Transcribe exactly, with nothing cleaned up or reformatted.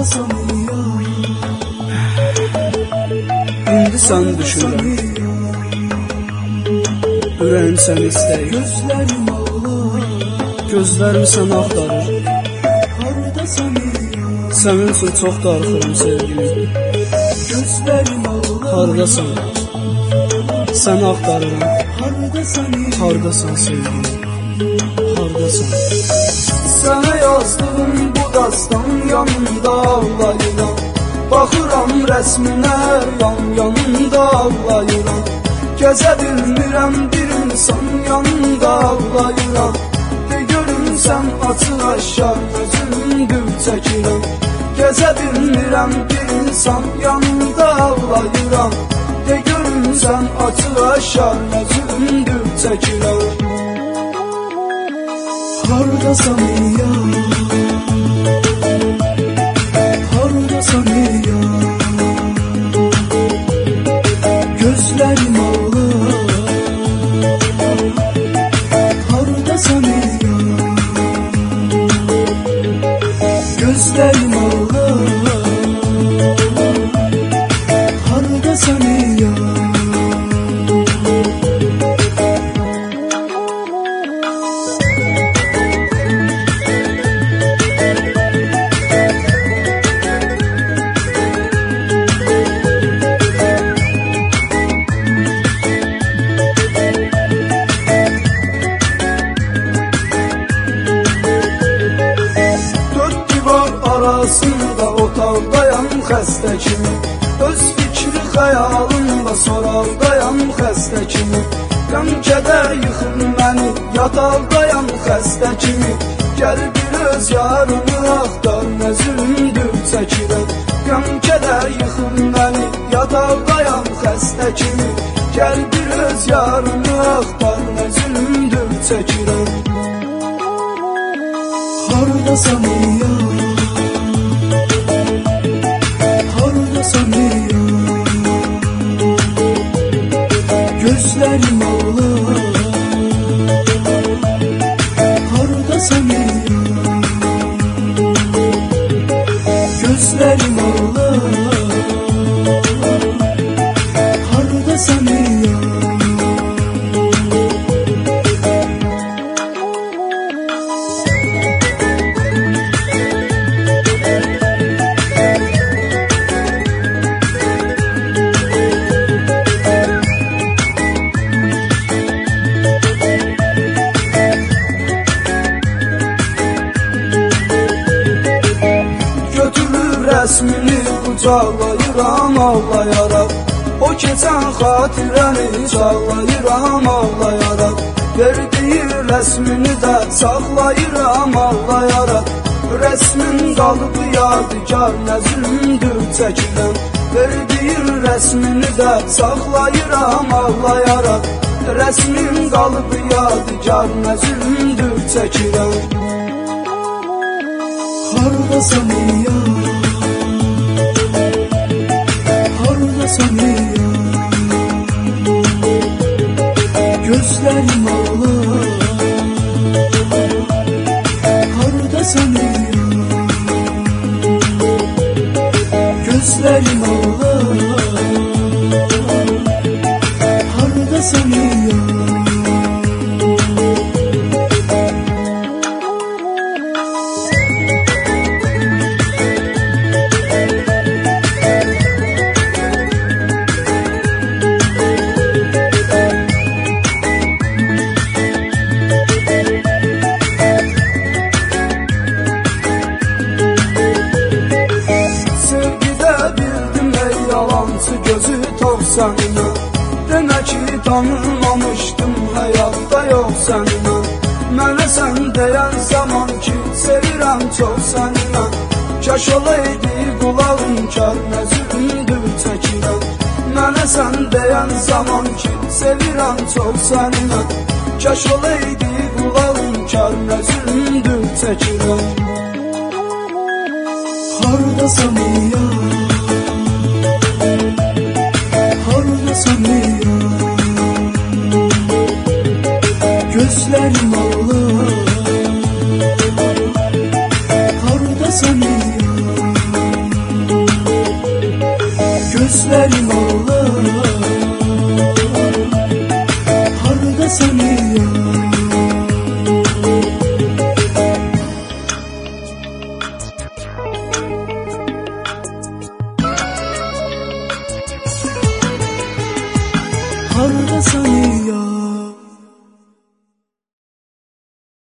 hardasan ya? İndi sən düşünürəm, ürəyim səni istəyir. Gözlərim ağlar, gözlərim səni axtarır. hardasan ya? Sənin üçün çox darıxıram sevgilim. Gözlərim ağlar, Hardasan, səni axtarıram. hardasan ya? Hardasan sevgilim, hardasan. Sənə yazdığım bu dastan yanında ağlayıram. Baxıram rəsminə yan yanında ağlayıram. Gəzə bilmirəm bir insan yanında ağlayıram. De görüm sən açıq aşağı özümdür çəkirəm. Gəzə bilmirəm bir insan yanında ağlayıram. De görüm sən açıq aşağı özümdür çəkirəm. Hardasan ya? Hardasan ya? Gözlərim ağlar, hardasan ya? Gözlərim ağlar, hardasan ya? Arasında otaqdayam xəstə kimi. Öz fikri xəyalımla soraqdayam xəstə kimi. Qəm kədər yıxır məni yataqdayam xəstə kimi. Gəl bir öz yarını axtar nə zülmdür çəkirəm. Qəm kədər yıxır məni yataqdayam xəstə kimi. Gəl bir öz yarını axtar nə zülmdür çəkirəm. Hardasan ya? Gözlərim ağlar, hardasan ya? Gözlərim ağlar, hardasan ya? Rəsmini qucaqlayıram ağlayaraq. O keçən xatirəni çağlayıram ağlayaraq. Verdiyi rəsmini də saxlayıram ağlayaraq. Rəsmin qalıb yadigar nə zülmdür çəkirəm. Verdiyi rəsmini də saxlayıram ağlayaraq. Rəsmin qalıb yadigar nə zülmdür çəkirəm. Hardasan ya? Hardasan ya? Gözlərim ağlar, hardasan ya? Gözlərim ağlar, hardasan ya? Gözü tox səninə. Demə ki tanımamışdım həyatda yox səninə. Mənə sən deyən zaman ki sevirəm çox səninə. Kaş olaydı qulağım kar nə zülmdür çəkirəm. Mənə sən deyən zaman ki sevirəm çox səninə. Kaş olaydı qulağım kar nə zülmdür çəkirəm. Hardasan ya? Hardasan ya? Gözlərim ağlar, hardasan ya? gözlerim ağlar. Hardasan ya? Hardasan ya?